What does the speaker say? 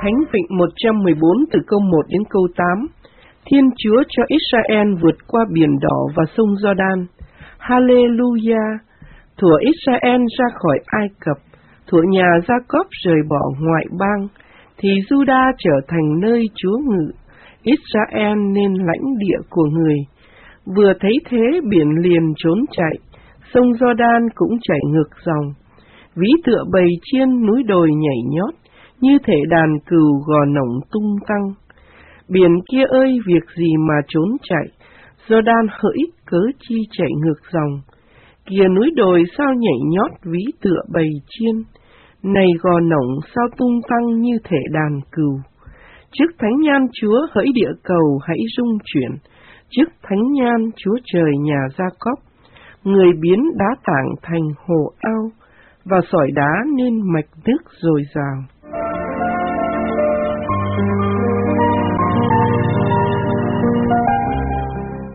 Thánh Vịnh 114 từ câu 1 đến câu 8. Thiên Chúa cho Israel vượt qua biển đỏ và sông Giođan. Hallelujah! Thuở Israel ra khỏi Ai Cập, thuở nhà Gia-cốp rời bỏ ngoại bang, thì Juda trở thành nơi Chúa ngự, Israel nên lãnh địa của người. Vừa thấy thế biển liền trốn chạy, sông Giođan cũng chảy ngược dòng. Ví tựa bầy chiên núi đồi nhảy nhót, như thể đàn cừu gò nổng tung tăng. Biển kia ơi, việc gì mà trốn chạy, Giođan hỡi cớ chi chạy ngược dòng. Kìa núi đồi sao nhảy nhót ví tựa bầy chiên, này gò nổng sao tung tăng như thể đàn cừu. Trước thánh nhan Chúa hỡi địa cầu hãy rung chuyển, trước thánh nhan Chúa trời nhà Gia-cốp, người biến đá tảng thành hồ ao, và sỏi đá nên mạch nước dồi dào.